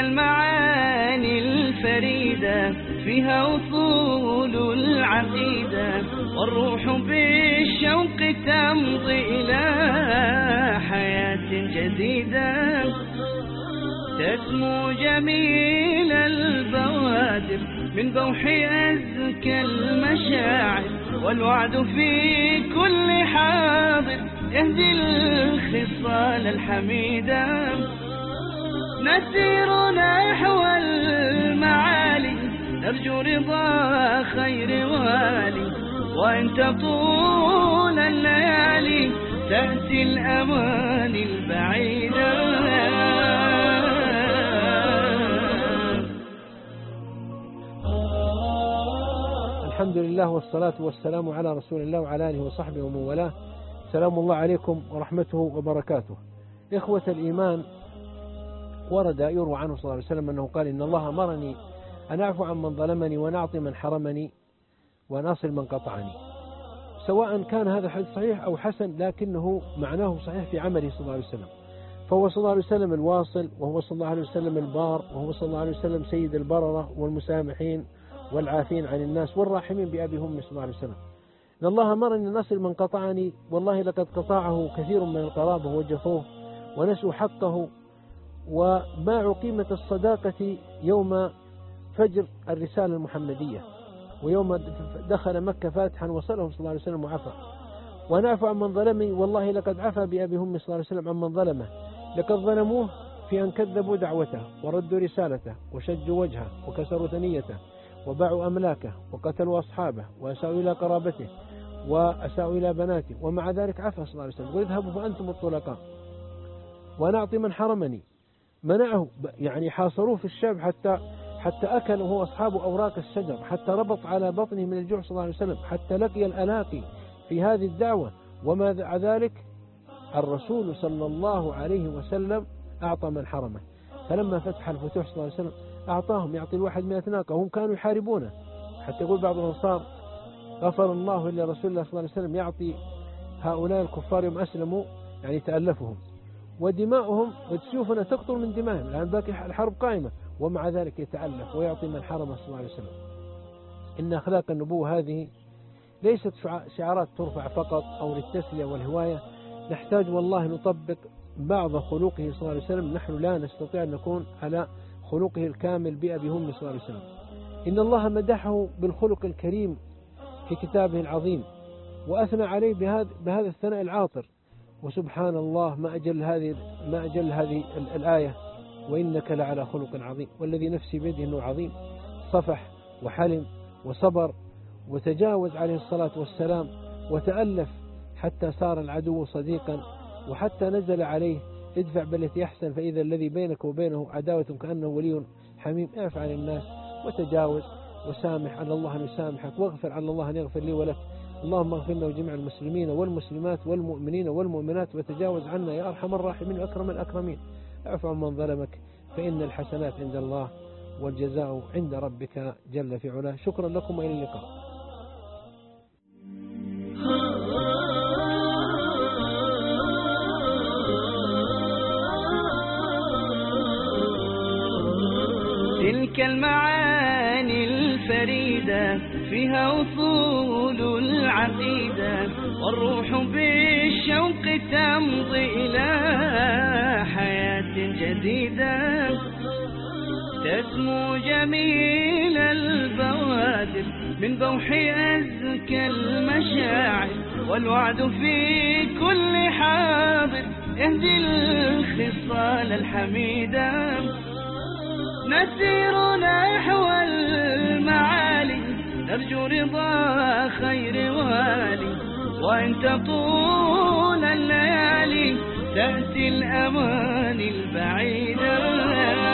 المعاني الفريدة فيها أصول العقيدة، والروح بالشوق تمضي إلى حياة جديدة، تسمو جميل البوادر من بوح أزكى المشاعر، والوعد في كل حاضر يهدي الخصال الحميدة. نسير نحو المعالي نرجو رضا خير والي، وإن تطول الليالي تأتي الأماني البعيدة. الحمد لله والصلاة والسلام على رسول الله وعلى آله وصحبه ومن والاه. سلام الله عليكم ورحمته وبركاته. إخوة الإيمان، ورد يروى عنه صلى الله عليه وسلم أنه قال: إن الله أمرني أن أعفو عن من ظلمني ونعطي من حرمني وناصل من قطعني. سواء كان هذا الحديث صحيح أو حسن، لكنه معناه صحيح في عمله صلى الله عليه وسلم، فهو صلى الله عليه وسلم الواصل، وهو صلى الله عليه وسلم البار، وهو صلى الله عليه وسلم سيد البررة والمسامحين والعافين عن الناس والراحمين بأبي هم صلى الله عليه وسلم. إن الله أمرني أن أصل من قطعني، والله لقد قطعه كثير من القرابة وجفوه ونسوا حقه وباعوا قيمة الصداقة يوم فجر الرسالة المحمدية، ويوم دخل مكة فاتحا وصلهم صلى الله عليه وسلم وعفى. ونعفو عن من ظلمني، والله لقد عفى بأبي هم صلى الله عليه وسلم عن من ظلمه. لقد ظلموه في أن كذبوا دعوته وردوا رسالته وشجوا وجهه وكسروا ثنيته وباعوا أملاكه وقتلوا أصحابه وأساءوا إلى قرابته وأساءوا إلى بناته، ومع ذلك عفى صلى الله عليه وسلم: واذهبوا فأنتم الطلقاء. ونعطي من حرمني، منعه، يعني حاصروه في الشعب حتى أكل هو أصحابه أوراق الشجر، حتى ربط على بطنه من الجوع صلى الله عليه وسلم، حتى لقي الألاقي في هذه الدعوة. ومع ذلك الرسول صلى الله عليه وسلم أعطى من حرمه. فلما فتح الفتوح صلى الله عليه وسلم أعطاهم، يعطي الواحد 100 ناقة، وهم كانوا يحاربونه. حتى يقول بعض الأنصار: غفر الله لرسول الله صلى الله عليه وسلم يعطي هؤلاء الكفار يوم أسلموا، يعني تألفهم، ودماؤهم وتشوفنا تقطر من دمائهم، لأن باقي الحرب قائمة، ومع ذلك يتألف ويعطي من حرمه صلى الله عليه وسلم. إن أخلاق النبوة هذه ليست شعارات ترفع فقط أو للتسلية والهواية، نحتاج والله نطبق بعض خلقه صلى الله عليه وسلم. نحن لا نستطيع أن نكون على خلقه الكامل بأبي هم صلى الله عليه وسلم. إن الله مدحه بالخلق الكريم في كتابه العظيم، وأثنى عليه بهذا الثناء العاطر. وسبحان الله، ما أجل هذه الآية: وإنك لعلى خلق عظيم. والذي نفسي بيده أنه عظيم، صفح وحلم وصبر وتجاوز عليه الصلاة والسلام، وتألف حتى صار العدو صديقا، وحتى نزل عليه: ادفع بالتي أحسن فإذا الذي بينك وبينه عداوة كأنه ولي حميم. اعف عن الناس وتجاوز وسامح، على الله أن يسامحك، واغفر على الله أن يغفر لي ولك. اللهم اغفر لنا وجميع المسلمين والمسلمات والمؤمنين والمؤمنات، وتجاوز عنا يا أرحم الراحمين وأكرم الأكرمين. اعف عن من ظلمك، فإن الحسنات عند الله والجزاء عند ربك جل في علاه. شكرا لكم وإلى اللقاء. تلك المعاني الفريدة فيها أصول العقيدة، والروح بالشوق تمضي إلى حياة جديدة، تسمو جميل البوادر من بوح أزكى المشاعر، والوعد في كل حاضر يهدي الخصال الحميدة. نسير نحو المعالي نرجو رضا خير والي، وإن تطول الليالي تأتي الأماني البعيدة.